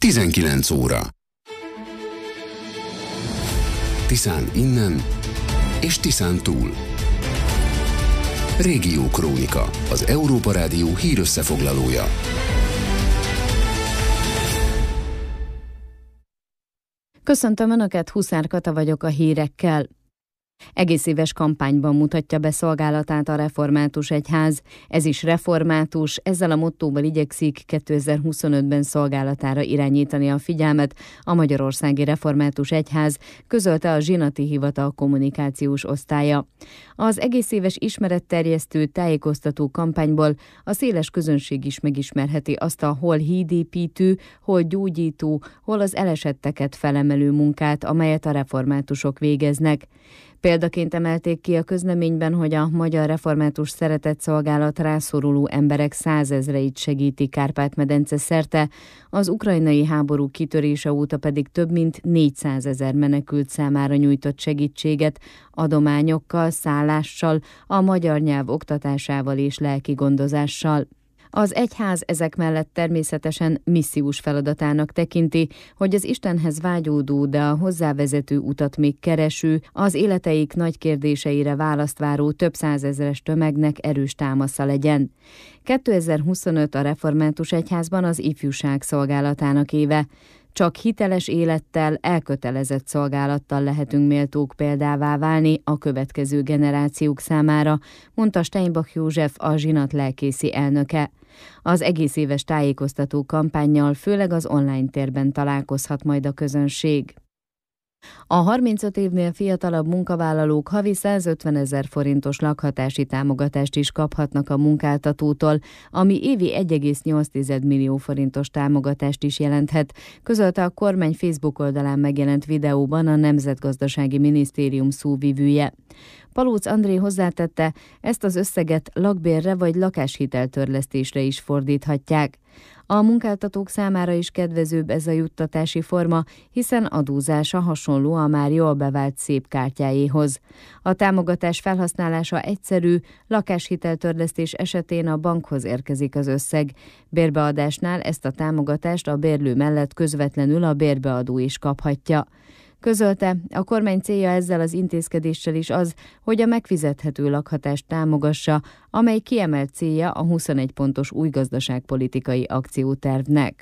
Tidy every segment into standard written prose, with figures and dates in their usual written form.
19 óra. Tiszán innen és Tiszán túl. Régiókrónika, az Európa Rádió hírösszefoglalója. Köszöntöm Önöket, Huszár Kata vagyok a hírekkel. Egész éves kampányban mutatja be szolgálatát a Református Egyház. Ez is református, ezzel a mottóval igyekszik 2025-ben szolgálatára irányítani a figyelmet a Magyarországi Református Egyház, közölte a Zsinati Hivatal kommunikációs osztálya. Az egész éves ismeretterjesztő tájékoztató kampányból a széles közönség is megismerheti azt a hol hídépítő, hol gyógyító, hol az elesetteket felemelő munkát, amelyet a reformátusok végeznek. Példaként emelték ki a közleményben, hogy a Magyar Református Szeretetszolgálat rászoruló emberek 100 000-eit segíti Kárpát-medence szerte, az ukrajnai háború kitörése óta pedig több mint 400 000 menekült számára nyújtott segítséget, adományokkal, szállással, a magyar nyelv oktatásával és lelki gondozással. Az egyház ezek mellett természetesen missziós feladatának tekinti, hogy az Istenhez vágyódó, de a hozzávezető utat még kereső, az életeik nagy kérdéseire választ váró több százezres tömegnek erős támasza legyen. 2025 a Református Egyházban az ifjúság szolgálatának éve. Csak hiteles élettel, elkötelezett szolgálattal lehetünk méltók példává válni a következő generációk számára, mondta Steinbach József, a Zsinat lelkészi elnöke. Az egész éves tájékoztató kampánnyal főleg az online térben találkozhat majd a közönség. A 35 évnél fiatalabb munkavállalók havi 150 000 forintos lakhatási támogatást is kaphatnak a munkáltatótól, ami évi 1,8 millió forintos támogatást is jelenthet, közölte a kormány Facebook oldalán megjelent videóban a Nemzetgazdasági Minisztérium szóvivője. Palóc André hozzátette, ezt az összeget lakbérre vagy lakáshiteltörlesztésre is fordíthatják. A munkáltatók számára is kedvezőbb ez a juttatási forma, hiszen adózása hasonló a már jól bevált szép kártyájéhoz. A támogatás felhasználása egyszerű, lakáshiteltörlesztés esetén a bankhoz érkezik az összeg. Bérbeadásnál ezt a támogatást a bérlő mellett közvetlenül a bérbeadó is kaphatja. Közölte, a kormány célja ezzel az intézkedéssel is az, hogy a megfizethető lakhatást támogassa, amely kiemelt célja a 21 pontos új gazdaságpolitikai akciótervnek.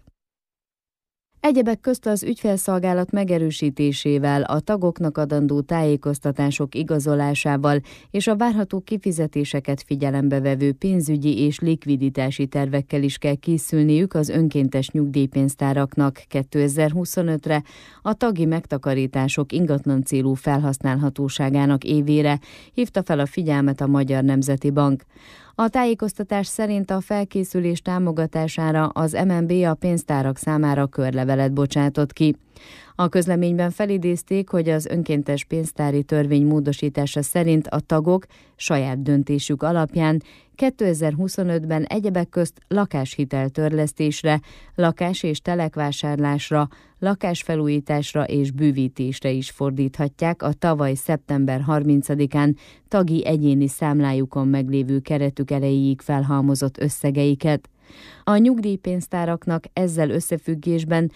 Egyebek közt az ügyfélszolgálat megerősítésével, a tagoknak adandó tájékoztatások igazolásával és a várható kifizetéseket figyelembe vevő pénzügyi és likviditási tervekkel is kell készülniük az önkéntes nyugdíjpénztáraknak 2025-re, a tagi megtakarítások ingatlan célú felhasználhatóságának évére, hívta fel a figyelmet a Magyar Nemzeti Bank. A tájékoztatás szerint a felkészülés támogatására az MNB a pénztárak számára körlevelet bocsátott ki. A közleményben felidézték, hogy az önkéntes pénztári törvény módosítása szerint a tagok saját döntésük alapján 2025-ben egyebek közt lakáshiteltörlesztésre, lakás- és telekvásárlásra, lakásfelújításra és bővítésre is fordíthatják a tavaly szeptember 30-án tagi egyéni számlájukon meglévő keretük erejéig felhalmozott összegeiket. A nyugdíjpénztáraknak ezzel összefüggésben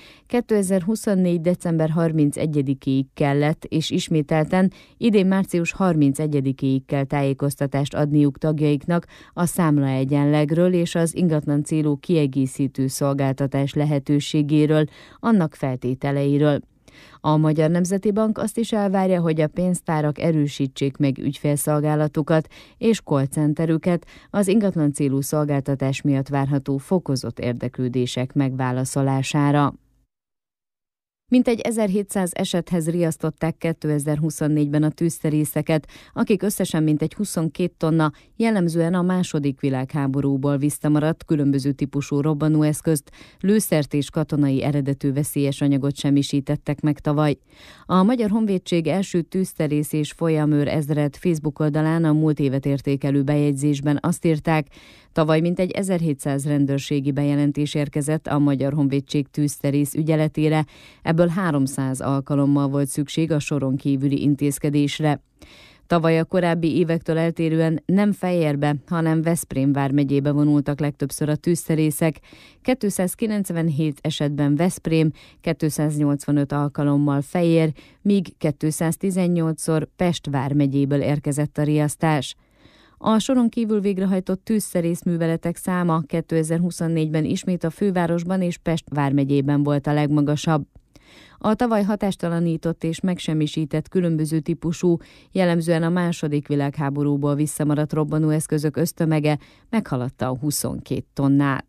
2024. december 31-ig kellett, és ismételten idén március 31-ig kell tájékoztatást adniuk tagjaiknak a számlaegyenlegről és az ingatlan célú kiegészítő szolgáltatás lehetőségéről, annak feltételeiről. A Magyar Nemzeti Bank azt is elvárja, hogy a pénztárak erősítsék meg ügyfélszolgálatukat és call-centerüket az ingatlan célú szolgáltatás miatt várható fokozott érdeklődések megválaszolására. Mintegy 1700 esethez riasztották 2024-ben a tűzszerészeket, akik összesen mintegy 22 tonna, jellemzően a II. Világháborúból visszamaradt különböző típusú robbanóeszközt, lőszert és katonai eredetű veszélyes anyagot semmisítettek meg tavaly. A Magyar Honvédség első tűzszerész és folyamőr ezred Facebook oldalán a múlt évet értékelő bejegyzésben azt írták, tavaly mintegy 1700 rendőrségi bejelentés érkezett a Magyar Honvédség tűzszerész ügyeletére, ebből 300 alkalommal volt szükség a soron kívüli intézkedésre. Tavaly a korábbi évektől eltérően nem Fejérbe, hanem Veszprém vármegyébe vonultak legtöbbször a tűzszerészek. 297 esetben Veszprém, 285 alkalommal Fejér, míg 218-szor Pest vármegyéből érkezett a riasztás. A soron kívül végrehajtott tűzszerészműveletek száma 2024-ben ismét a fővárosban és Pest vármegyében volt a legmagasabb. A tavaly hatástalanított és megsemmisített különböző típusú, jellemzően a második világháborúból visszamaradt robbanóeszközök össztömege meghaladta a 22 tonnát.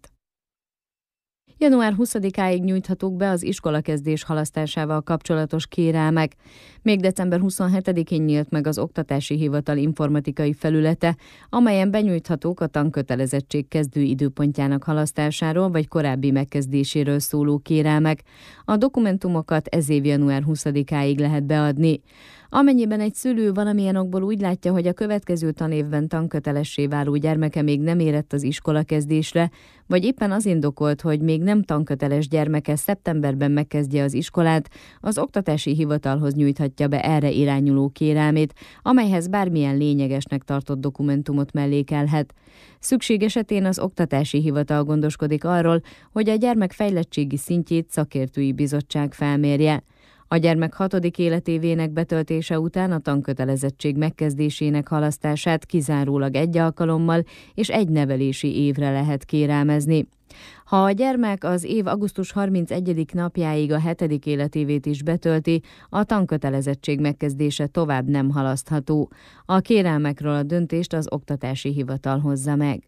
Január 20-áig nyújthatók be az iskolakezdés halasztásával kapcsolatos kérelmek. Még december 27-én nyílt meg az Oktatási Hivatal informatikai felülete, amelyen benyújthatók a tankötelezettség kezdő időpontjának halasztásáról vagy korábbi megkezdéséről szóló kérelmek. A dokumentumokat ez év január 20-áig lehet beadni. Amennyiben egy szülő valamilyen okból úgy látja, hogy a következő tanévben tankötelessé váló gyermeke még nem érett az iskolakezdésre, vagy éppen az indokolt, hogy még nem tanköteles gyermeke szeptemberben megkezdje az iskolát, az Oktatási Hivatalhoz nyújthatja be erre irányuló kérelmét, amelyhez bármilyen lényegesnek tartott dokumentumot mellékelhet. Szükség esetén az Oktatási Hivatal gondoskodik arról, hogy a gyermek fejlettségi szintjét szakértői bizottság felmérje. A gyermek 6. életévének betöltése után a tankötelezettség megkezdésének halasztását kizárólag egy alkalommal és egy nevelési évre lehet kérelmezni. Ha a gyermek az év augusztus 31. napjáig a 7. életévét is betölti, a tankötelezettség megkezdése tovább nem halasztható. A kérelmekről a döntést az Oktatási Hivatal hozza meg.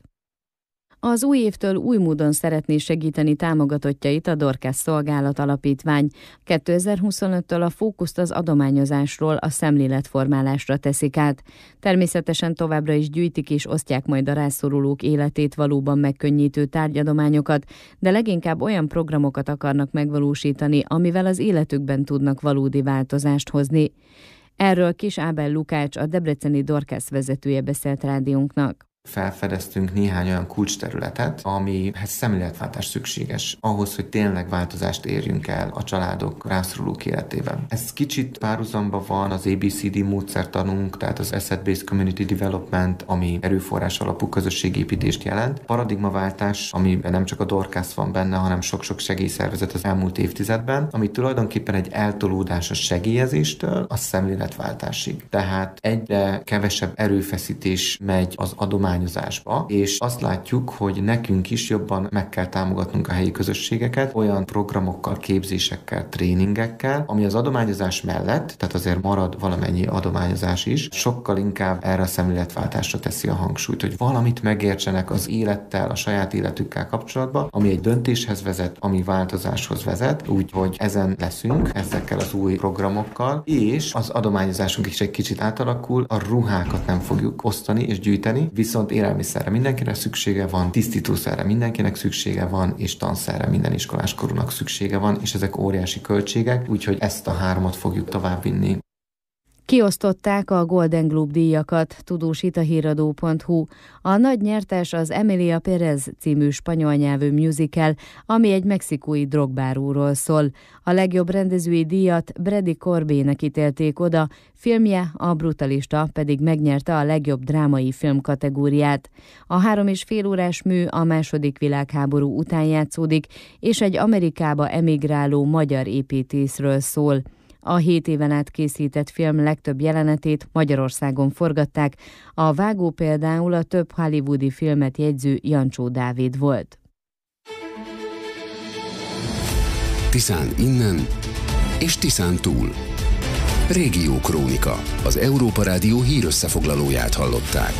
Az új évtől új módon szeretné segíteni támogatottjait a Dorcas Szolgálat Alapítvány. 2025-től a fókuszt az adományozásról a szemléletformálásra teszik át. Természetesen továbbra is gyűjtik és osztják majd a rászorulók életét valóban megkönnyítő tárgyadományokat, de leginkább olyan programokat akarnak megvalósítani, amivel az életükben tudnak valódi változást hozni. Erről Kis Ábel Lukács, a debreceni Dorcas vezetője beszélt rádiónknak. Felfedeztünk néhány olyan kulcsterületet, amihez szemléletváltás szükséges, ahhoz, hogy tényleg változást érjünk el a családok rászorulók életében. Ez kicsit párhuzamban van az ABCD módszertanunk, tehát az Asset-Based Community Development, ami erőforrás alapú közösségépítést jelent. Paradigmaváltás, amiben nem csak a Dorcas van benne, hanem sok-sok segélyszervezet az elmúlt évtizedben, ami tulajdonképpen egy eltolódás a segélyezéstől a szemléletváltásig. Tehát egyre kevesebb erőfeszítés megy az adományozásba, és azt látjuk, hogy nekünk is jobban meg kell támogatnunk a helyi közösségeket olyan programokkal, képzésekkel, tréningekkel, ami az adományozás mellett, tehát azért marad valamennyi adományozás is, sokkal inkább erre a szemléletváltásra teszi a hangsúlyt, hogy valamit megértsenek az élettel, a saját életükkel kapcsolatban, ami egy döntéshez vezet, ami változáshoz vezet, úgyhogy ezen leszünk, ezekkel az új programokkal, és az adományozásunk is egy kicsit átalakul, a ruhákat nem fogjuk osztani és gyűjteni, viszont élelmiszerre mindenkinek szüksége van, tisztítószerre mindenkinek szüksége van, és tanszerre minden iskoláskorúnak szüksége van, és ezek óriási költségek, úgyhogy ezt a hármat fogjuk továbbvinni. Kiosztották a Golden Globe díjakat, tudósít a híradó.hu. A nagy nyertes az Emilia Pérez című spanyol nyelvű musical, ami egy mexikói drogbáróról szól. A legjobb rendezői díjat Brady Corbének ítélték oda, filmje, A brutalista pedig megnyerte a legjobb drámai film kategóriát. A 3,5 órás mű a II. Világháború után játszódik, és egy Amerikába emigráló magyar építészről szól. A 7 éven át készített film legtöbb jelenetét Magyarországon forgatták, a vágó például a több hollywoodi filmet jegyző Jancsó Dávid volt. Tiszán innen és Tiszán túl. Régiókrónika, az Európa Rádió hírösszefoglalóját hallották.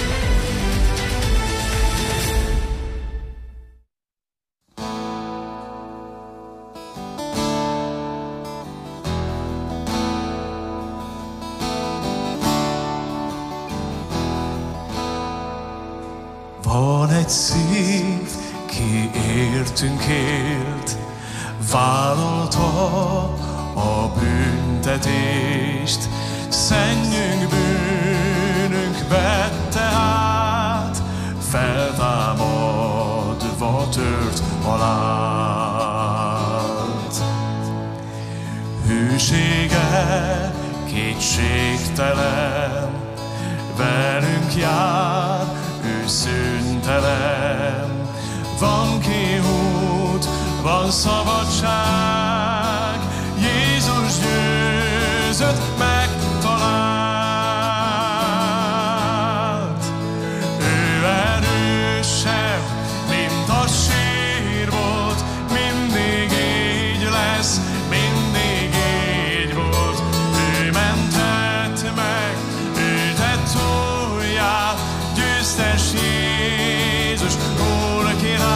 Van egy szív, ki értünk élt, vállalta a büntetést, szennyünk bűnünk vette át, feltámadva tört halált. Hűsége kétségtelen, velünk jár, ő szüntelen. Van kiút, van szabadság, Jézus győzött, megtalált. Ő erősebb, mint a sír volt, mindig így lesz, mindig így volt. Ő mentett meg, ő tett újjá, győztes Jézus, Úr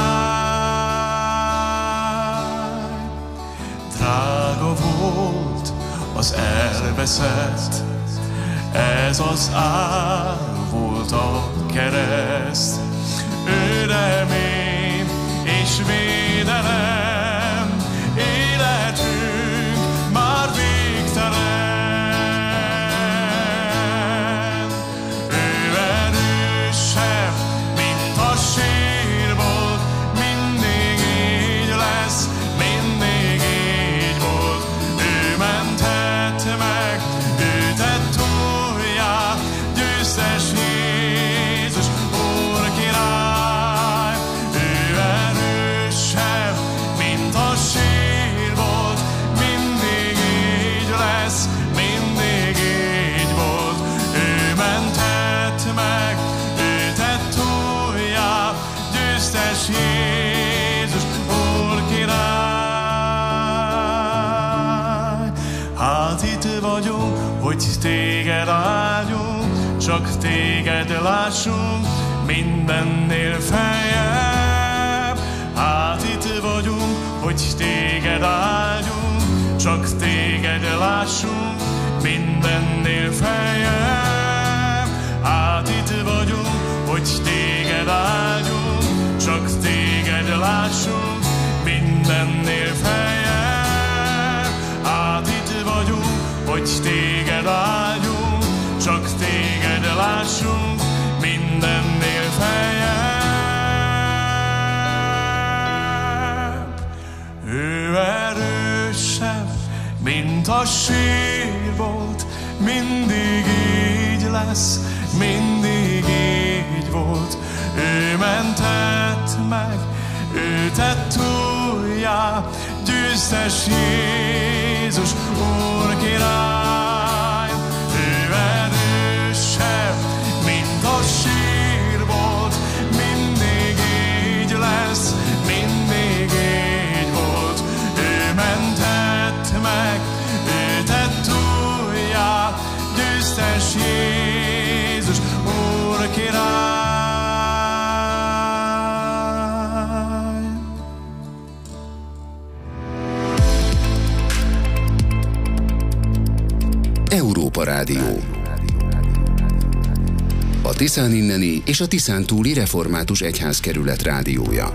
király. Drága volt az elveszett, ez az ár volt a kereszt. Ő remény és védelem, életünk már végtelen. Ő erősebb, mint a sír volt, mindig így lesz, mindig így volt. Ő mentett meg, ő tett újjá, győztes Jézus, Úr király. Ő erősebb, mint a sír volt, mindig így lesz, mindig így volt. Ő mentett meg, ő tett újjá, győztes Jézus, Úr király. Hát itt vagyunk, hogy téged áldjunk, csak téged lássunk, mindennél feljebb. Hát itt vagyunk, hogy téged áldjunk, csak téged lássunk, mindennél feljebb. Hát itt vagyunk, hogy téged áldjunk, csak téged lássunk, mindennél feljebb. Hát itt vagyunk, hogy téged áldjunk, csak téged lássunk, mindennél feljebb. Ő erősebb, mint a sír volt, mindig így lesz, mindig így volt. Ő mentett meg, ő tett újjá, győztes Jézus, Úr király. Ő erősebb, mint a sír volt, mindig így lesz, mindig így volt. Ő mentett meg, ő tett újjá, győztes Jézus, Úr király. Európa Rádió. A Tiszán inneni és a Tiszán túli református egyházkerület rádiója.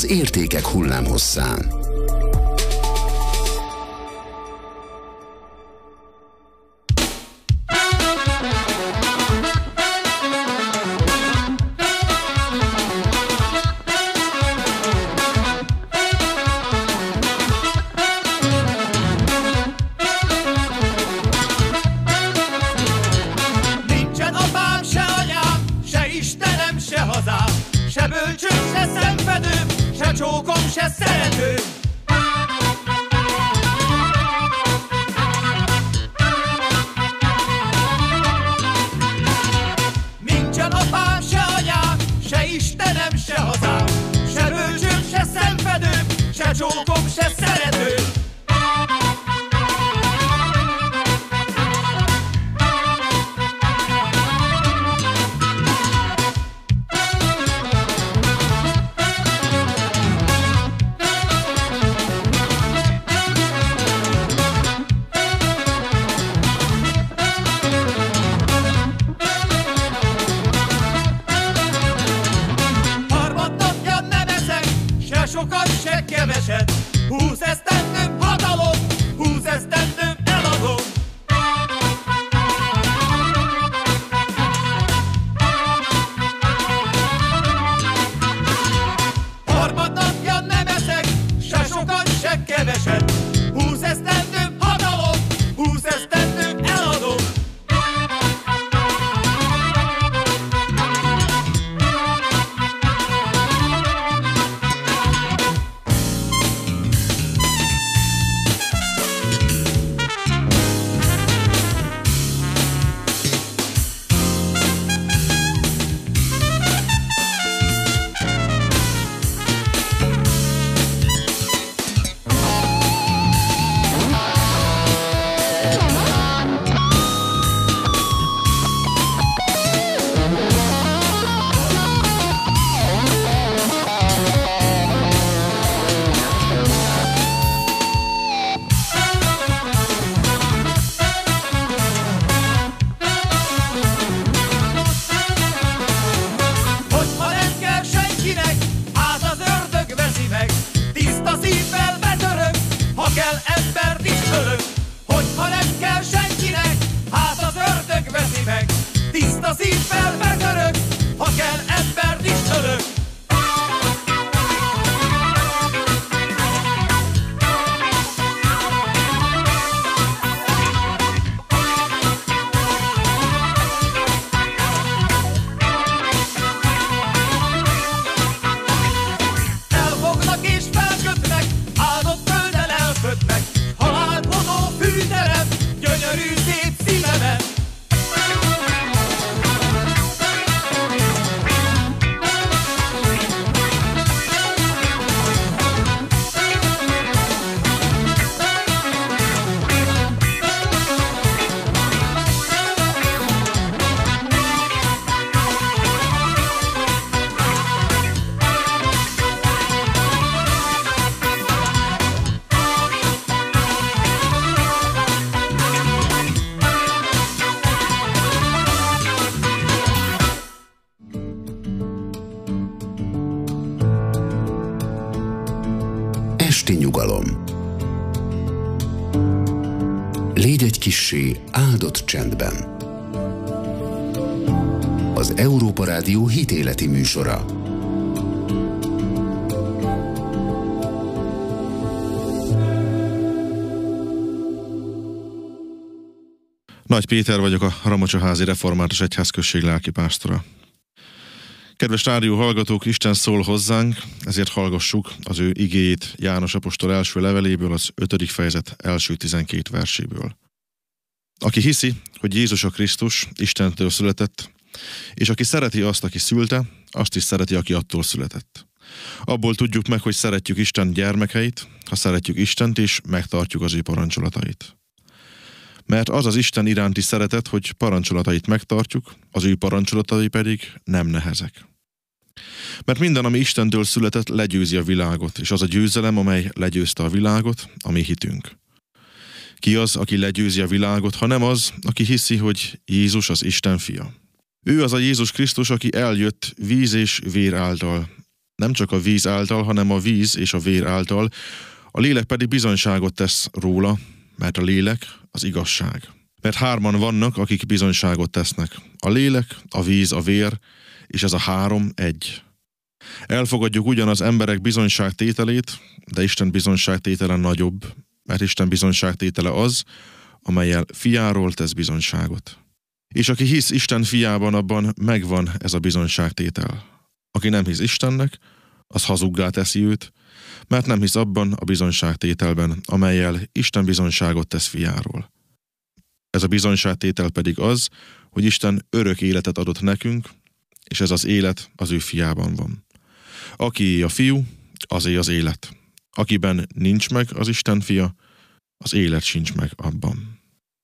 az értékek hullámhosszán. Esti nyugalom. Légy egy kissé áldott csendben. Az Európa Rádió hitéleti műsora. Nagy Péter vagyok, a Ramacsaházi Református Egyházközség lelkipásztora. Kedves rádió hallgatók, Isten szól hozzánk, ezért hallgassuk az ő igéjét János apostol első leveléből, az 5. fejezet első 12 verséből. Aki hiszi, hogy Jézus a Krisztus, Istentől született, és aki szereti azt, aki szülte, azt is szereti, aki attól született. Abból tudjuk meg, hogy szeretjük Isten gyermekeit, ha szeretjük Istent, és megtartjuk az ő parancsolatait. Mert az az Isten iránti szeretet, hogy parancsolatait megtartjuk, az ő parancsolatai pedig nem nehezek. Mert minden, ami Istentől született, legyőzi a világot, és az a győzelem, amely legyőzte a világot, a mi hitünk. Ki az, aki legyőzi a világot, ha nem az, aki hiszi, hogy Jézus az Isten fia. Ő az a Jézus Krisztus, aki eljött víz és vér által, nem csak a víz által, hanem a víz és a vér által, a lélek pedig bizonyságot tesz róla, mert a lélek az igazság. Mert 3 vannak, akik bizonyságot tesznek. A lélek, a víz, a vér, és ez a 3 egy. Elfogadjuk ugyanaz emberek bizonyságtételét, de Isten bizonyságtétele nagyobb, mert Isten bizonyságtétele az, amellyel fiáról tesz bizonyságot. És aki hisz Isten fiában, abban megvan ez a bizonyságtétel. Aki nem hisz Istennek, az hazuggá teszi őt, mert nem hisz abban a bizonyságtételben, amellyel Isten bizonyságot tesz fiáról. Ez a bizonyságtétel pedig az, hogy Isten örök életet adott nekünk, és ez az élet az ő fiában van. Akié a fiú, azé az élet. Akiben nincs meg az Isten fia, az élet sincs meg abban.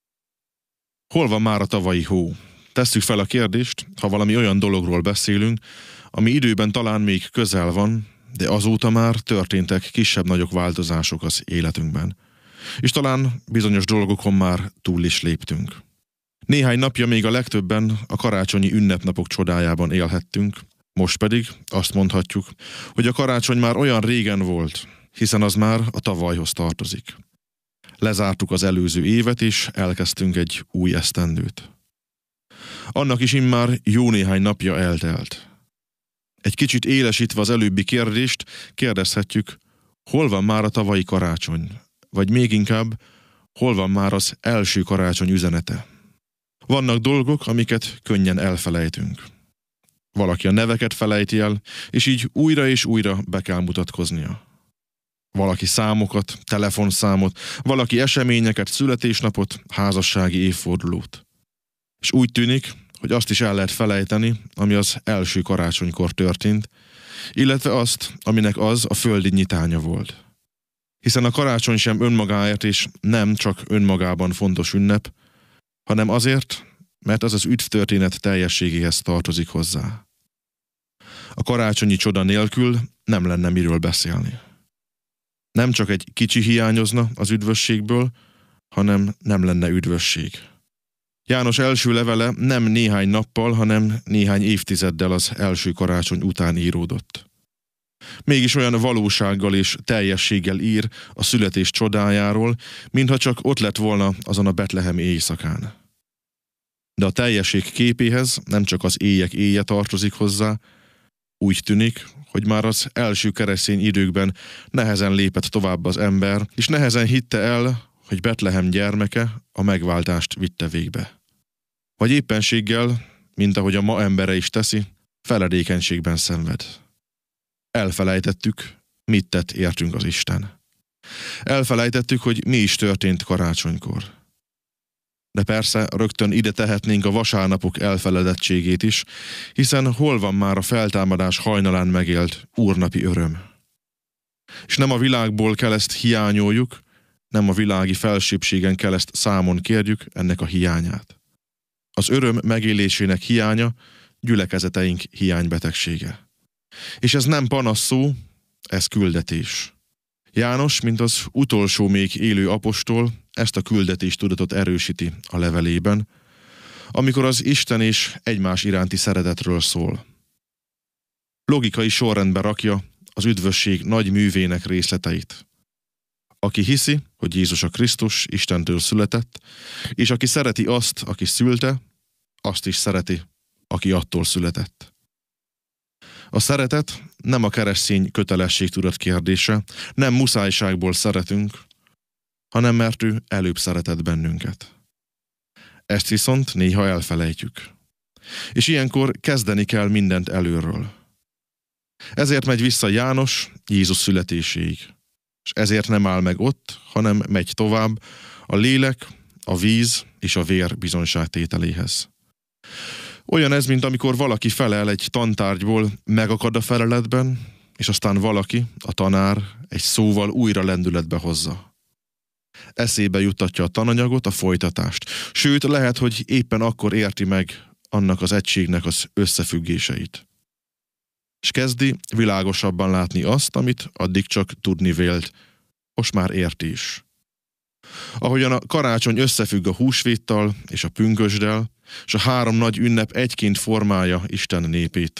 Hol van már a tavalyi hó? Tesszük fel a kérdést, ha valami olyan dologról beszélünk, ami időben talán még közel van, de azóta már történtek kisebb-nagyobb változások az életünkben. És talán bizonyos dolgokon már túl is léptünk. Néhány napja még a legtöbben a karácsonyi ünnepnapok csodájában élhettünk, most pedig azt mondhatjuk, hogy a karácsony már olyan régen volt, hiszen az már a tavalyhoz tartozik. Lezártuk az előző évet, és elkezdtünk egy új esztendőt. Annak is immár jó néhány napja eltelt. Egy kicsit élesítve az előbbi kérdést, kérdezhetjük, hol van már a tavalyi karácsony? Vagy még inkább, hol van már az első karácsony üzenete? Vannak dolgok, amiket könnyen elfelejtünk. Valaki a neveket felejti el, és így újra és újra be kell mutatkoznia. Valaki számokat, telefonszámot, valaki eseményeket, születésnapot, házassági évfordulót. És úgy tűnik, hogy azt is el lehet felejteni, ami az első karácsonykor történt, illetve azt, aminek az a földi nyitánya volt. Hiszen a karácsony sem önmagáért és nem csak önmagában fontos ünnep, hanem azért, mert az az üdvtörténet teljességéhez tartozik hozzá. A karácsonyi csoda nélkül nem lenne miről beszélni. Nem csak egy kicsi hiányozna az üdvösségből, hanem nem lenne üdvösség. János első levele nem néhány nappal, hanem néhány évtizeddel az első karácsony után íródott. Mégis olyan valósággal és teljességgel ír a születés csodájáról, mintha csak ott lett volna azon a betlehemi éjszakán. De a teljesség képéhez nem csak az éjek éje tartozik hozzá, úgy tűnik, hogy már az első keresztény időkben nehezen lépett tovább az ember, és nehezen hitte el, hogy Betlehem gyermeke a megváltást vitte végbe. Vagy éppenséggel, mint ahogy a ma embere is teszi, feledékenységben szenved. Elfelejtettük, mit tett értünk az Isten. Elfelejtettük, hogy mi is történt karácsonykor. De persze rögtön ide tehetnénk a vasárnapok elfeledettségét is, hiszen hol van már a feltámadás hajnalán megélt úrnapi öröm. És nem a világból kell ezt hiányoljuk, nem a világi felsőbbségen kell ezt számon kérjük ennek a hiányát. Az öröm megélésének hiánya gyülekezeteink hiánybetegsége. És ez nem panasz szó, ez küldetés. János, mint az utolsó még élő apostol, ezt a küldetéstudatot erősíti a levelében, amikor az Isten és egymás iránti szeretetről szól. Logikai sorrendbe rakja az üdvösség nagy művének részleteit. Aki hiszi, hogy Jézus a Krisztus Istentől született, és aki szereti azt, aki szülte, azt is szereti, aki attól született. A szeretet nem a keresztény kötelességtudat kérdése, nem muszájságból szeretünk, hanem mert ő előbb szeretett bennünket. Ezt viszont néha elfelejtjük. És ilyenkor kezdeni kell mindent előről. Ezért megy vissza János Jézus születéséig. És ezért nem áll meg ott, hanem megy tovább a lélek, a víz és a vér bizonyságtételéhez. Olyan ez, mint amikor valaki felel egy tantárgyból, megakad a feleletben, és aztán valaki, a tanár, egy szóval újra lendületbe hozza. Eszébe juttatja a tananyagot, a folytatást. Sőt, lehet, hogy éppen akkor érti meg annak az egységnek az összefüggéseit. És kezdi világosabban látni azt, amit addig csak tudni vélt, most már érti is. Ahogyan a karácsony összefügg a húsvéttal és a pünkösddel, és a 3 nagy ünnep egyként formálja Isten népét.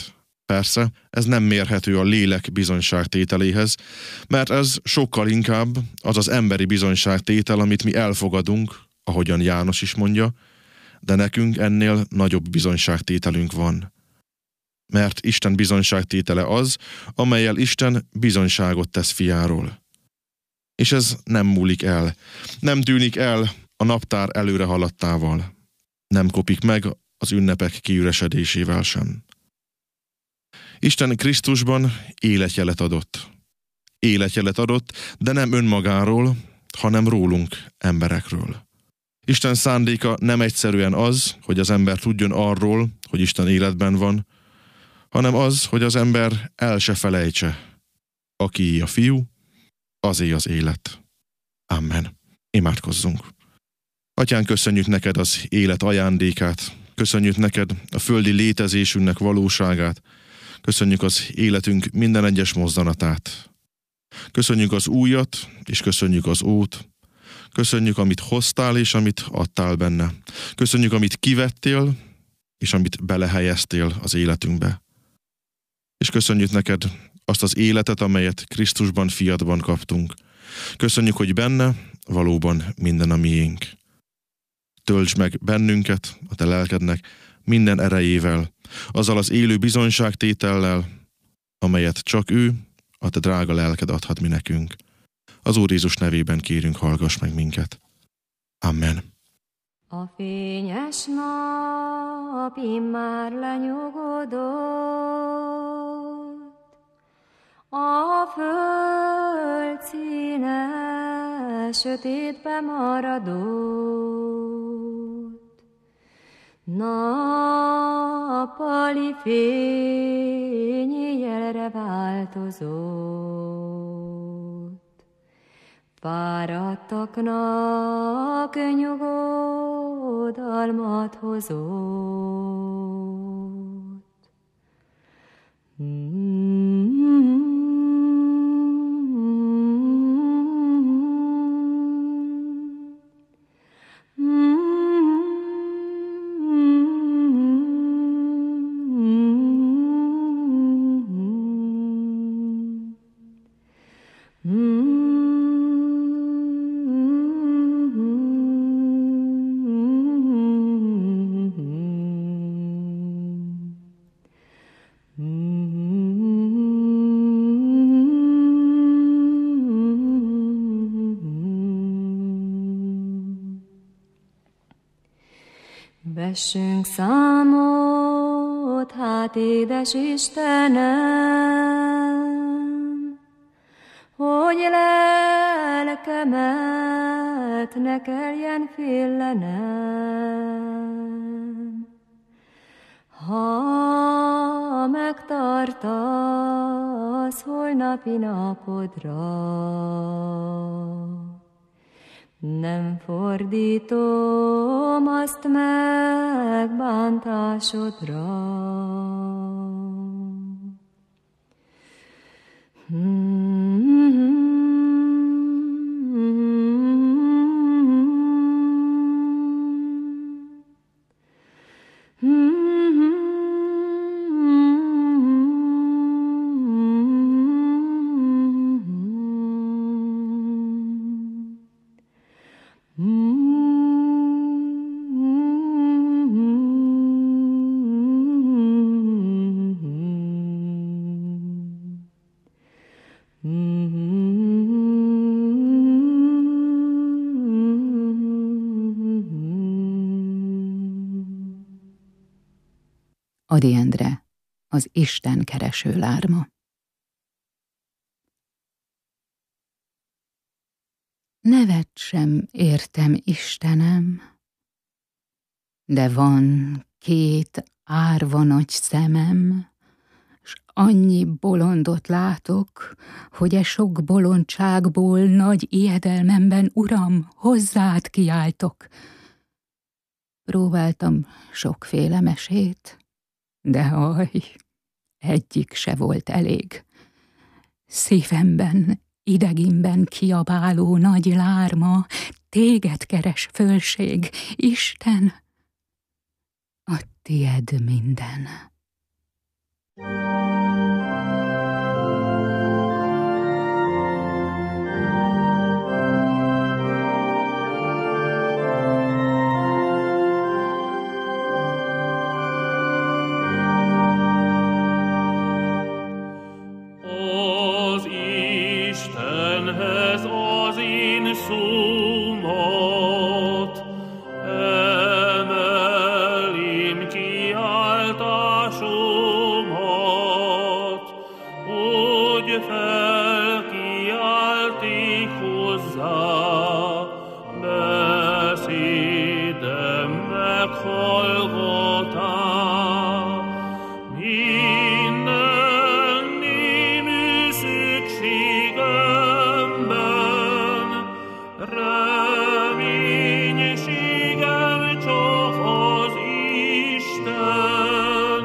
Persze, ez nem mérhető a lélek bizonyságtételéhez, mert ez sokkal inkább az az emberi bizonyságtétel, amit mi elfogadunk, ahogyan János is mondja, de nekünk ennél nagyobb bizonyságtételünk van. Mert Isten bizonyságtétele az, amellyel Isten bizonyságot tesz fiáról. És ez nem múlik el, nem tűnik el a naptár előre haladtával, nem kopik meg az ünnepek kiüresedésével sem. Isten Krisztusban életjelet adott. Életjelet adott, de nem önmagáról, hanem rólunk, emberekről. Isten szándéka nem egyszerűen az, hogy az ember tudjon arról, hogy Isten életben van, hanem az, hogy az ember el se felejtse. Akié a Fiú, azé az élet. Amen. Imádkozzunk. Atyán, köszönjük neked az élet ajándékát, köszönjük neked a földi létezésünknek valóságát, köszönjük az életünk minden egyes mozzanatát. Köszönjük az újat, és köszönjük az ót. Köszönjük, amit hoztál, és amit adtál benne. Köszönjük, amit kivettél, és amit belehelyeztél az életünkbe. És köszönjük neked azt az életet, amelyet Krisztusban, fiadban kaptunk. Köszönjük, hogy benne valóban minden a miénk. Töltsd meg bennünket, a te lelkednek minden erejével, azzal az élő bizonyságtétellel, amelyet csak ő, a te drága lelked adhat mi nekünk. Az Úr Jézus nevében kérünk, hallgass meg minket. Amen. A fényes nap immár lenyugodott, a föld színe sötétbe maradott, nappali fény éjjelre változott. Fáradtaknak nyugodalmat hozott. Vessünk számot, hát édes Istenem, hogy lelkemet ne kelljen félenem. Ha megtartasz holnapi napodra, nem fordítom azt megbántásodra. Ady Endre, az Isten kereső lárma. Nevet sem értem, Istenem, de van két árva nagy szemem, s annyi bolondot látok, hogy e sok bolondságból nagy ijedelmemben, Uram, hozzád kiáltok. Próbáltam sokféle mesét, de aj, egyik se volt elég. Szívemben, idegimben kiabáló nagy lárma, téged keres fölség, Isten, a tied minden. emelim kiáltásomat, úgy felkiáltik hozzá, beszédem meghallgatá. Minden némű szükségemben reménységem csak az Isten.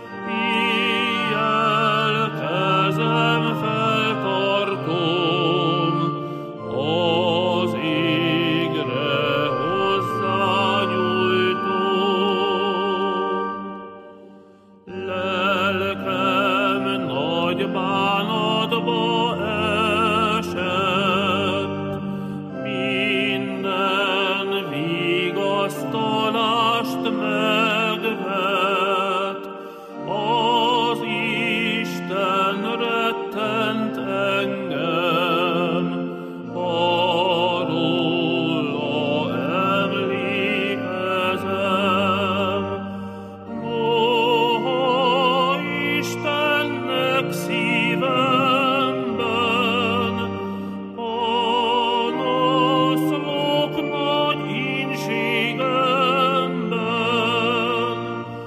Éjjel kezem feltartom, az égre hozzányújtom. Lelkem nagy bánatba esett, minden vigasztalást megvet, az Isten rettent engem, arról emlékezem. Noha Istennek szívemben panaszlok nagy ínségemben,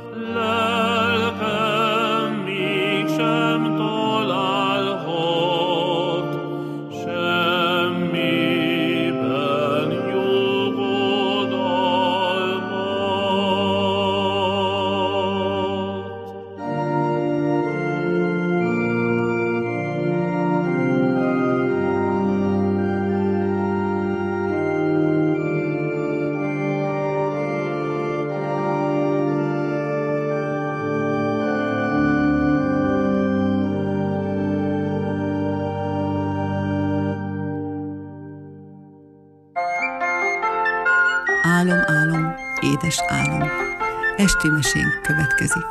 lelkem mégsem találhat semmiben nyugodalmat. Álom, álom, édes álom. Esti mesénk következik.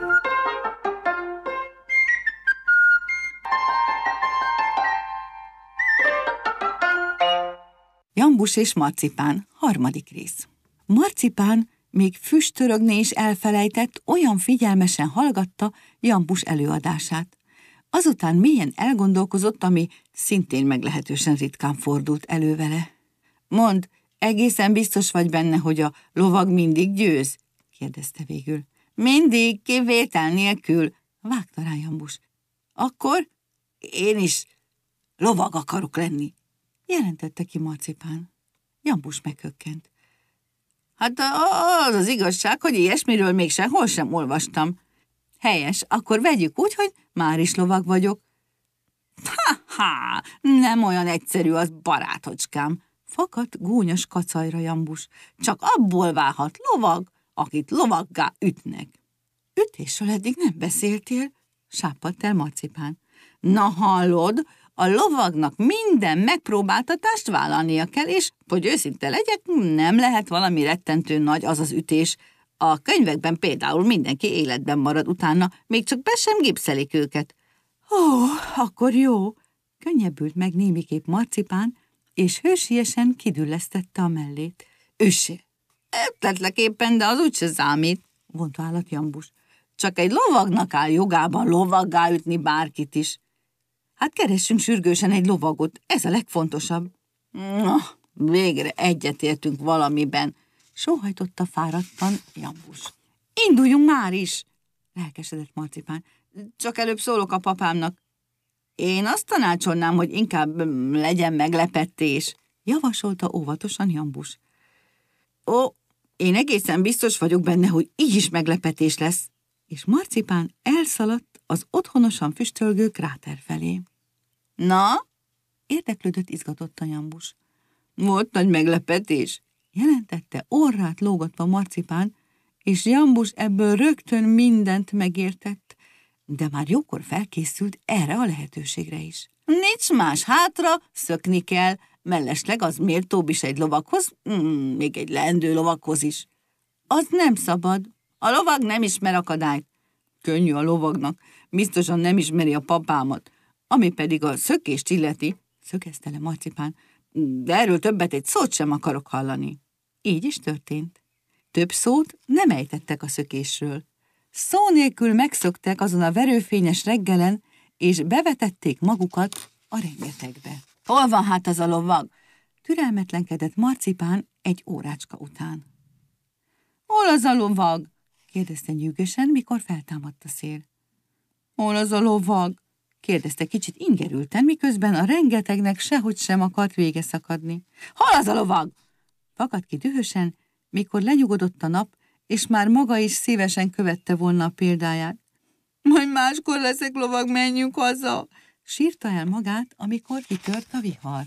Jambus és Marcipán, 3. rész. Marcipán még füstörögni is elfelejtett, olyan figyelmesen hallgatta Jambus előadását. Azután mélyen elgondolkozott, ami szintén meglehetősen ritkán fordult elő vele. Mondd, egészen biztos vagy benne, hogy a lovag mindig győz? Kérdezte végül. Mindig, kivétel nélkül, vágta rá Jambus. Akkor én is lovag akarok lenni, jelentette ki Marcipán. Jambus meghökkent. Hát az az igazság, hogy ilyesmiről még sehol sem olvastam. Helyes, akkor vegyük úgy, hogy már is lovag vagyok. Ha, nem olyan egyszerű az, barátocskám. Fakadt gúnyos kacajra Jambus. Csak abból válhat lovag, akit lovaggá ütnek. Ütésről eddig nem beszéltél? Sápadt el Marcipán. Na hallod, a lovagnak minden megpróbáltatást vállalnia kell, és, hogy őszinte legyek, nem lehet valami rettentő nagy az az ütés. A könyvekben például mindenki életben marad utána, még csak be sem gipszelik őket. Ó, akkor jó, könnyebbült meg némiképp Marcipán, és hősiesen kidüllesztette a mellét. Üssé! Ötletlek éppen, de az úgyse számít, vont vállat Jambus. Csak egy lovagnak áll jogában lovaggá ütni bárkit is. Hát keressünk sürgősen egy lovagot, ez a legfontosabb. Na, végre egyetértünk valamiben, sóhajtotta fáradtan Jambus. Induljunk már is, lelkesedett Marcipán. Csak előbb szólok a papámnak. Én azt tanácsolnám, hogy inkább legyen meglepetés, javasolta óvatosan Jambus. Ó, én egészen biztos vagyok benne, hogy így is meglepetés lesz, és Marcipán elszaladt az otthonosan füstölgő kráter felé. Na? Érdeklődött izgatottan Jambus. Volt nagy meglepetés, jelentette orrát lógatva Marcipán, és Jambus ebből rögtön mindent megértett, de már jókor felkészült erre a lehetőségre is. Nincs más hátra, szökni kell, mellesleg az méltóbb is egy lovaghoz, még egy leendő lovaghoz is. Az nem szabad, a lovag nem ismer akadályt. Könnyű a lovagnak, biztosan nem ismeri a papámat, ami pedig a szökést illeti, szögezte le Marcipán. de erről többet egy szót sem akarok hallani. Így is történt. Több szót nem ejtettek a szökésről. Szó nélkül megszöktek azon a verőfényes reggelen, és bevetették magukat a rengetegbe. Hol van hát az a lovag? Türelmetlenkedett Marcipán egy órácska után. Hol az a lovag? Kérdezte nyűgösen, mikor feltámadt a szél. Hol az a lovag? Kérdezte kicsit ingerülten, miközben a rengetegnek sehogy sem akart vége szakadni. Hol az a lovag? Fakadt ki dühösen, mikor lenyugodott a nap, és már maga is szívesen követte volna a példáját. Majd máskor leszek lovag, menjünk haza! Sírta el magát, amikor kitört a vihar.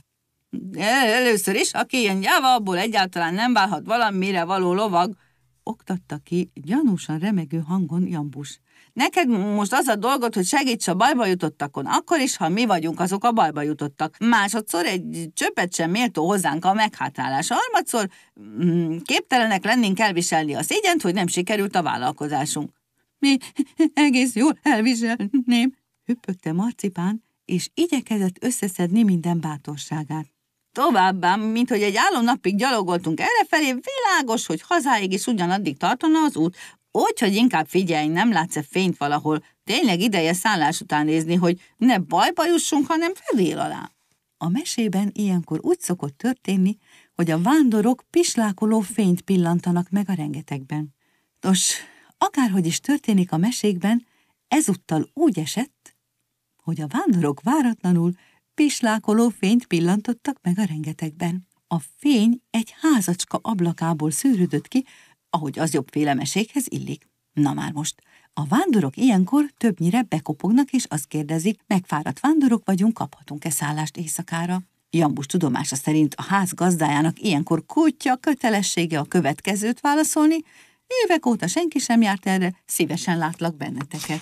Először is, aki ilyen gyáva, abból egyáltalán nem válhat valamire való lovag, oktatta ki gyanúsan remegő hangon Jambus. Neked most az a dolgod, hogy segíts a bajba jutottakon, akkor is, ha mi vagyunk azok a bajba jutottak. Másodszor egy csöppet sem méltó hozzánk a meghátálás. Harmadszor képtelenek lennénk elviselni a szégyent, hogy nem sikerült a vállalkozásunk. Mi egész jól elviselném, hüppögte Marcipán, és igyekezett összeszedni minden bátorságát. Továbbá, mint hogy egy álomnapig gyalogoltunk errefelé, világos, hogy hazáig is ugyanaddig tartana az út. Úgyhogy inkább figyelj, nem látsz-e fényt valahol. Tényleg ideje szállás után nézni, hogy ne bajba jussunk, hanem fedél alá. A mesében ilyenkor úgy szokott történni, hogy a vándorok pislákoló fényt pillantanak meg a rengetegben. Nos, akárhogy is történik a mesékben, ezúttal úgy esett, hogy a vándorok váratlanul pislákoló fényt pillantottak meg a rengetegben. A fény egy házacska ablakából szűrődött ki, ahogy az jobbféle mesékhez illik. Na már most, a vándorok ilyenkor többnyire bekopognak, és azt kérdezik, megfáradt vándorok vagyunk, kaphatunk-e szállást éjszakára? Jambus tudomása szerint a ház gazdájának ilyenkor kutya kötelessége a következőt válaszolni: évek óta senki sem járt erre, szívesen látlak benneteket.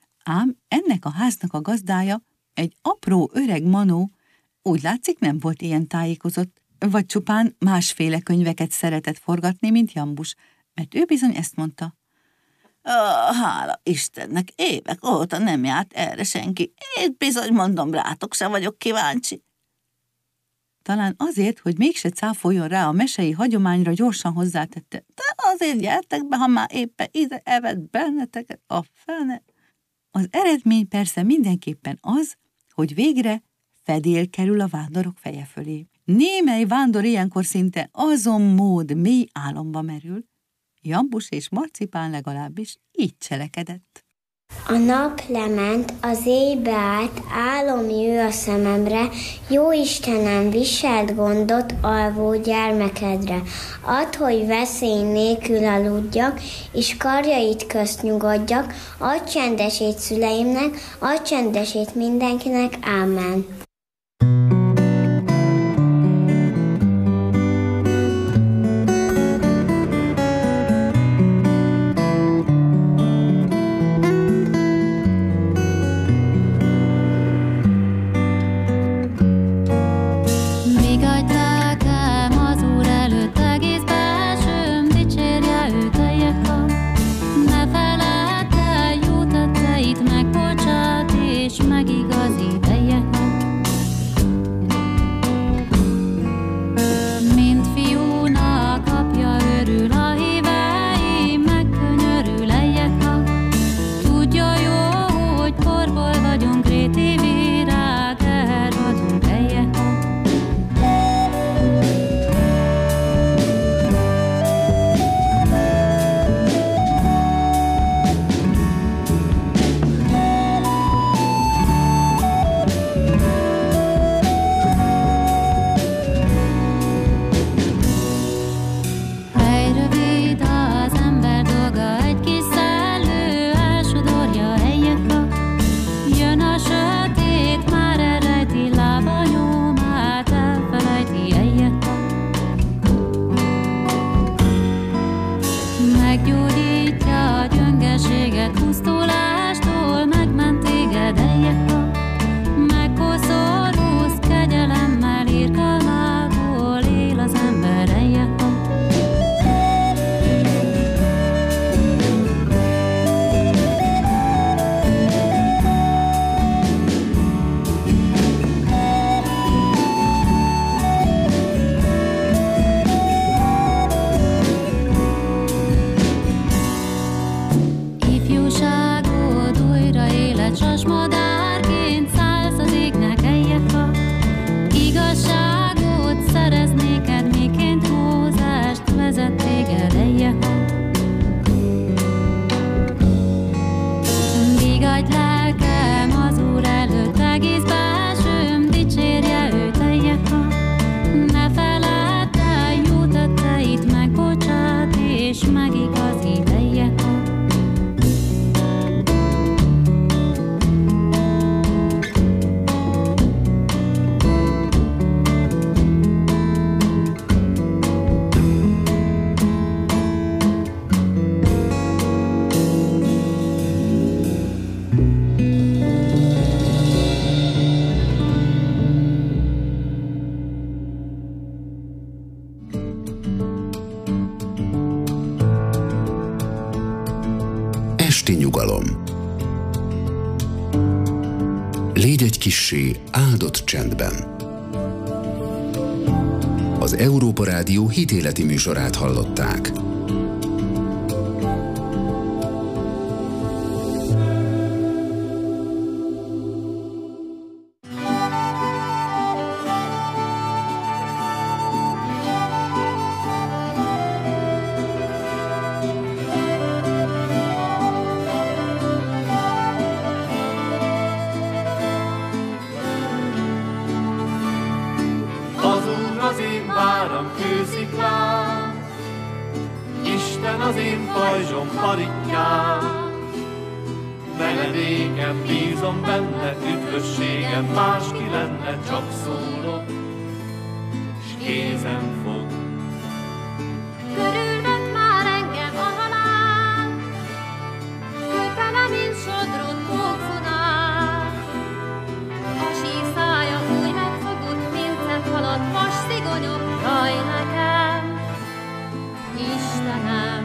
Ám ennek a háznak a gazdája, egy apró öreg manó, úgy látszik nem volt ilyen tájékozott, vagy csupán másféle könyveket szeretett forgatni, mint Jambus, mert ő bizony ezt mondta. Hála Istennek, évek óta nem járt erre senki. Én bizony mondom, rátok sem vagyok kíváncsi. Talán azért, hogy mégse cáfoljon rá a mesei hagyományra, gyorsan hozzátette. De azért gyertek be, ha már éppen ide evett benneteket a fene. Az eredmény persze mindenképpen az, hogy végre fedél kerül a vándorok feje fölé. Némely vándor ilyenkor szinte azon mód mély álomba merül. Jambus és Marcipán legalábbis így cselekedett. A nap lement, az éjbe állt, álom jő a szememre, jó Istenem, viselt gondot alvó gyermekedre. Add, hogy veszély nélkül aludjak, és karjait közt nyugodjak, adj csendesét szüleimnek, adj csendesét mindenkinek, ámen. Megbocsát és megigazít. testi nyugalom. Légy egy kissé áldott csendben. Az Európa Rádió hitéleti műsorát hallották. Menedékem, bízom benne, üdvösségem, más ki lenne, csak szólok, s kézem fog. Körülvett már engem a halál, kötele, mint sodrott pókfonál. A síszája úgy megfogott, mint halat, vas szigonyok, jaj nekem, Istenem.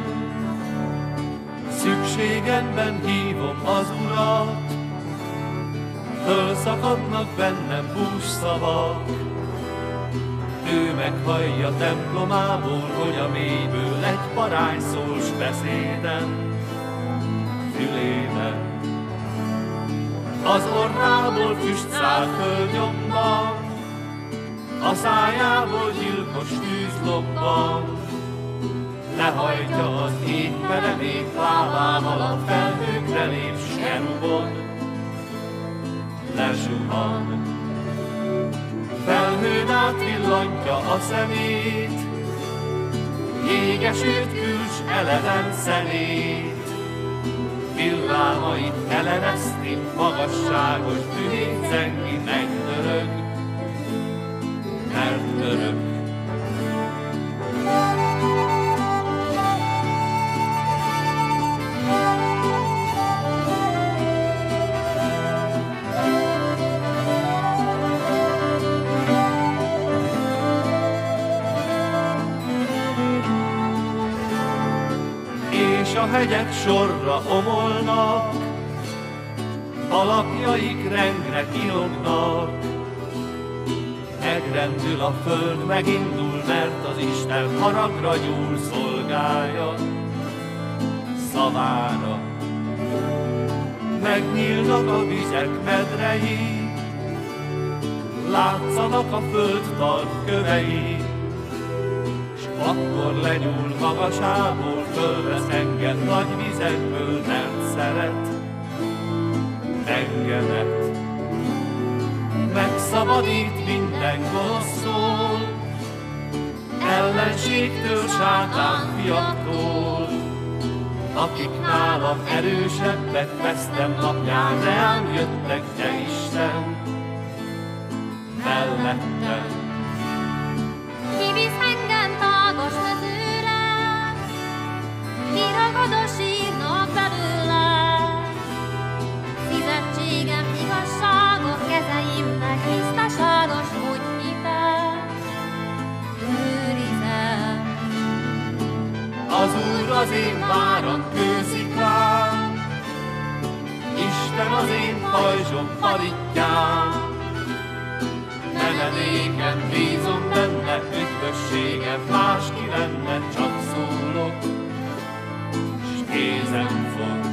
Szükségemben hívom az Urat, fölszakadnak bennem bússzavak. Ő meghallja templomából, hogy a mélyből egy parány szól, s beszédem fülében. Az orrából füst száll földnyomban, a szájából gyilkos tűz lobban. Lehajtja az ég meredék lábával, a felhőkre lép, s kerubon lesuhan. Felhőn át villantja a szemét, jégesült külcs eleden szenét. Villámait elereszti, magasságos dühét zengi, megdörög, mert örök. A hegyek sorra omolnak, alapjaik rendre kilognak. Megrendül a föld, megindul, mert az Isten haragra gyúl, szolgálja szavára. Megnyílnak a vizek medrei, látszanak a föld tart kövei. Akkor lenyúl magasából, fölvesz engem nagy vizekből, mert szeret engemet. Megszabadít minden gonosztól, ellenségtől, sátán fiaktól. Akik nálam erősebbek, vesztem napján, rám jöttek, te Isten, mellettem. Kivisz engem tágas mezőre, kiragad a sírnak belőle. Fizetségem igazságos, kezeimnek tisztaságos, hogy hitet őrizem. Az Úr az én váram kősziklám, Isten az én pajzsom parittyám. Menedéken bízom benne, üdvösségem, más ki lenne, csak szólok, s kézem fog.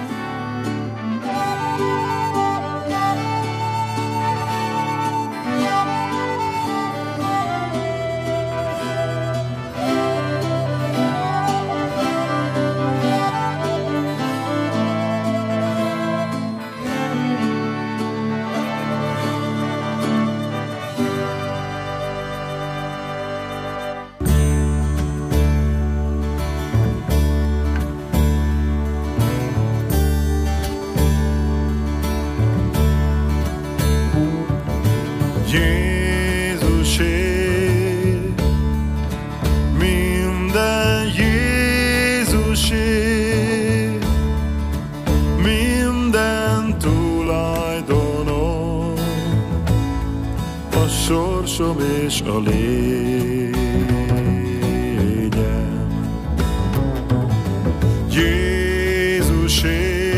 sorsom és a lényem. Jézusé,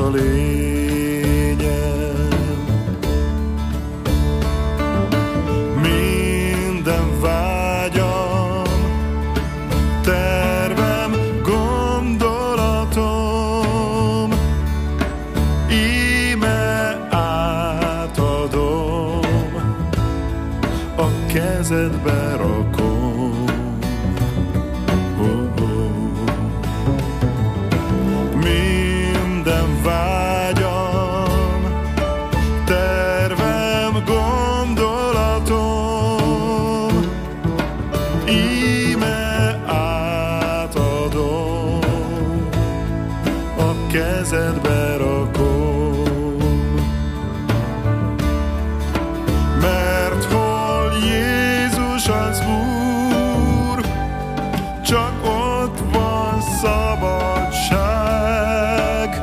a lényem. Minden vágyam, tervem, gondolatom, íme átadom, a kezedbe rakom. Minden vágyam, tervem, gondolatom, íme átadom, a kezedbe rakom. Mert hol Jézus az Úr, csak ott van szabadság,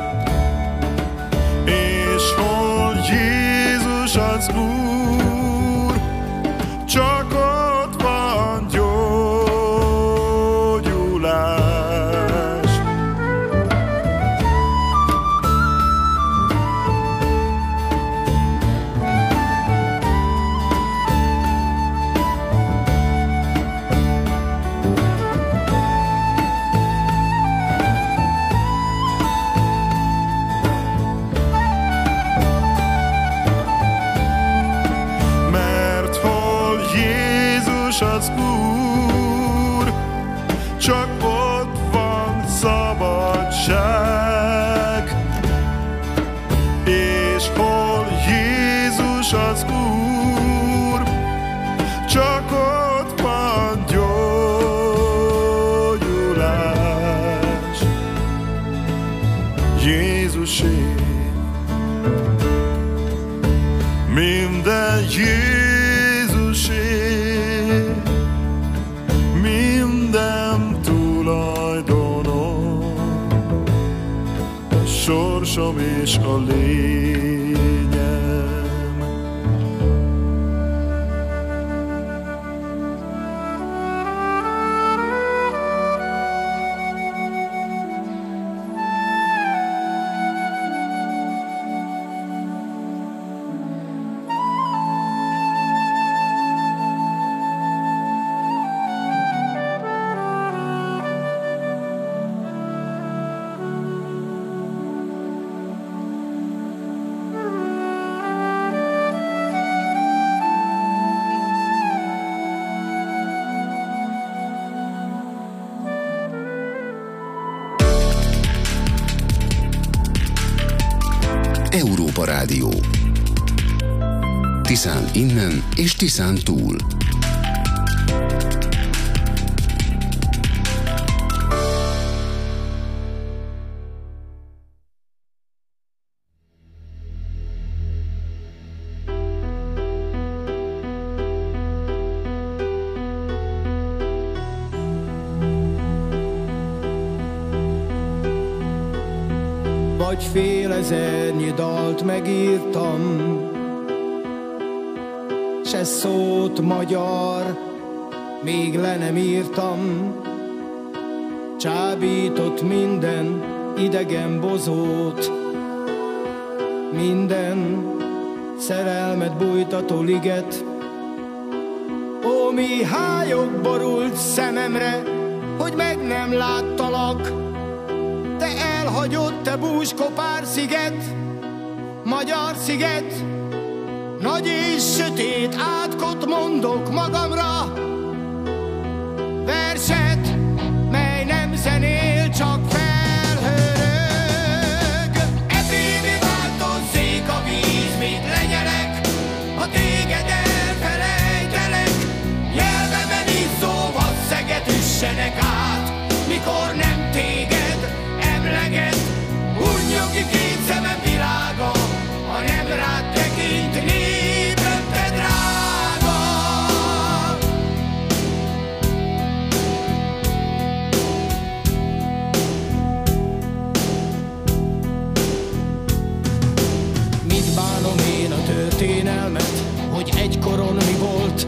és hol Jézus az Úr, csak ott van gyógyulás. Mert hol Jézus az Úr, csak ott van szabadság, és hol Jézus az Úr, csak ott van gyógyulás. Jézusé, minden Jézusé, minden tulajdonom, a sorsom és a lényem. Európa Rádió. Tiszán innen és Tiszán túl. Vagy fél ezernyi dalt megírtam, se szót magyar még le nem írtam. Csábított minden idegen bozót, minden szerelmet bújtató liget. Ó, mi hályog borult szememre, hogy meg nem láttalak. Te elhagyott, te búskopár sziget, magyar sziget. Nagy és sötét átkot mondok magamra, verset, mely nem zenél, csak felhörög. Epébe változzék a víz, mit lenyelek, ha téged elfelejtelek. Nyelvemen izzó vasszeget üssenek át, mikor nem téged emleget. Unjon ki két szemem világa, ha nem rád tekint, népem te drága. Mit bánom én a történelmet, hogy egykoron mi volt?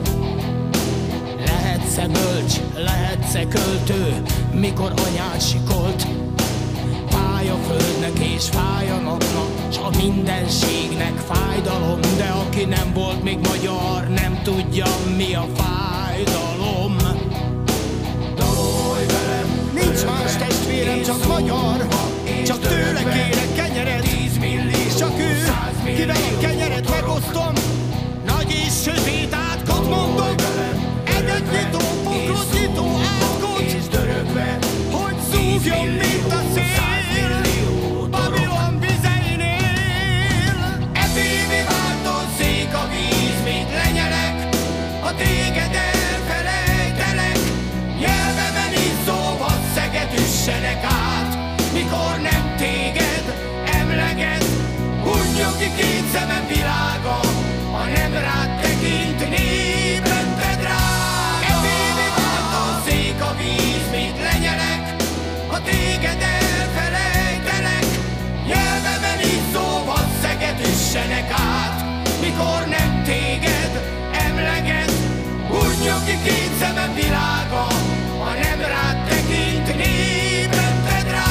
Lehetsz-e bölcs, lehetsz-e költő, mikor anyád sikolt? fáj a földnek és fáj a napnak, s a mindenségnek fájdalom, de aki nem volt még magyar, nem tudja, mi a fájdalom. Dalolj velem, nincs más testvérem, csak magyar, csak tőle kérek kenyeret, és csak ő, kivel a kenyeret megosztom, nagy és sötét átkot mondom, eget nyitó, poklot nyitó átkot, hogy szúvjon, mint a szél, Babilon vizeinél. Ebévé változzék a víz, mint lenyelek, ha téged elfelejtelek, nyelvemen izzó vadszeget üssenek át, mikor nem téged emleget. Hunjon ki két szemem világa, ha nem rád tekint, népben te drága. Ebévé változzék a víz, mint lenyelek, ha téged elfelejtelek, nyelvemen izzó vadszeget üssenek át, mikor nem téged emleget. Hunjon ki két szemem világa, ha nem rád tekint, népben te drága.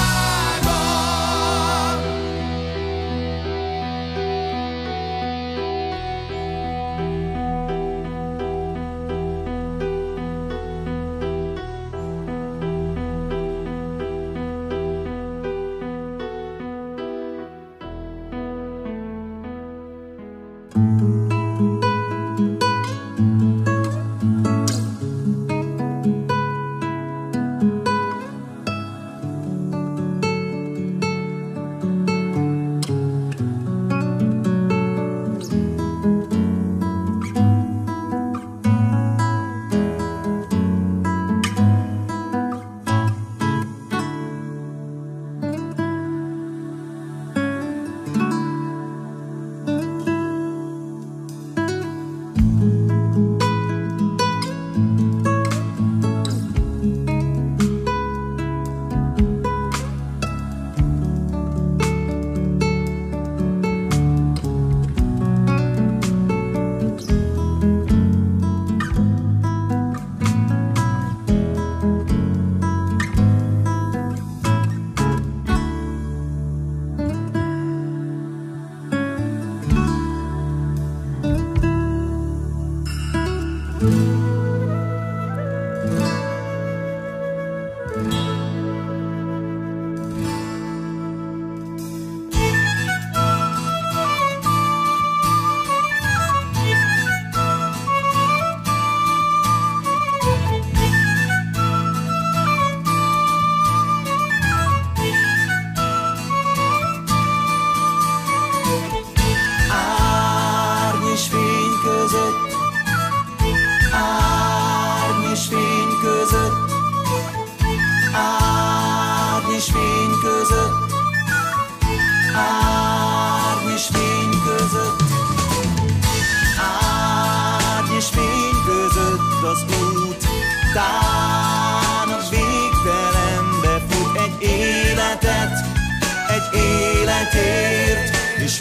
És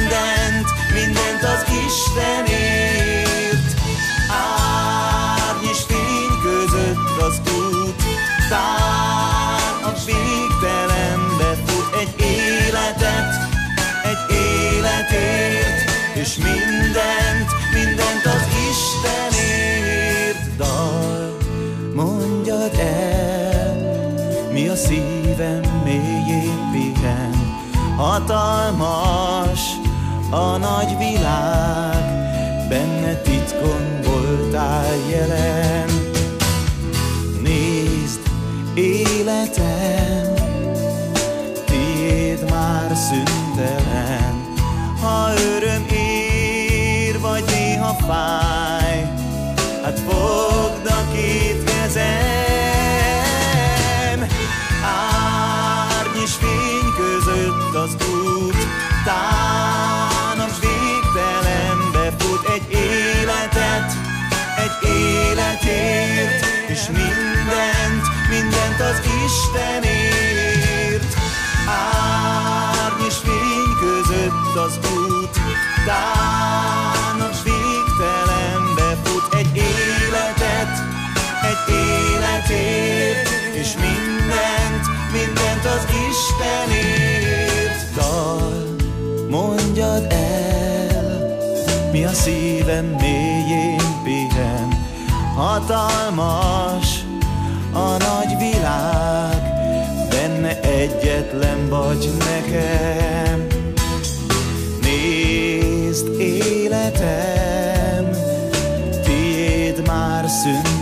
mindent az Istenért. Árny és fény között az út tán a végtelenbe fut egy életért, és mindent az Istenért. Dal, mondjad el, mi a szívem mélyén pihen. Hatalmas a nagy világ, benne titkon voltál jelen. Nézd, életem, tiéd már szüntelen. Ha öröm ér, vagy néha fáj, hát fogd a két kezem. Árny és fény között az út tán a végtelenbe fut egy életért, és mindent az Istenért. Árny és fény között az út tán a végtelenbe fut egy életért, és mindent az Istenért. mi a szívem mélyén pihen. Hatalmas a nagy világ, benne egyetlen vagy nekem. Nézd életem, tiéd már szűnt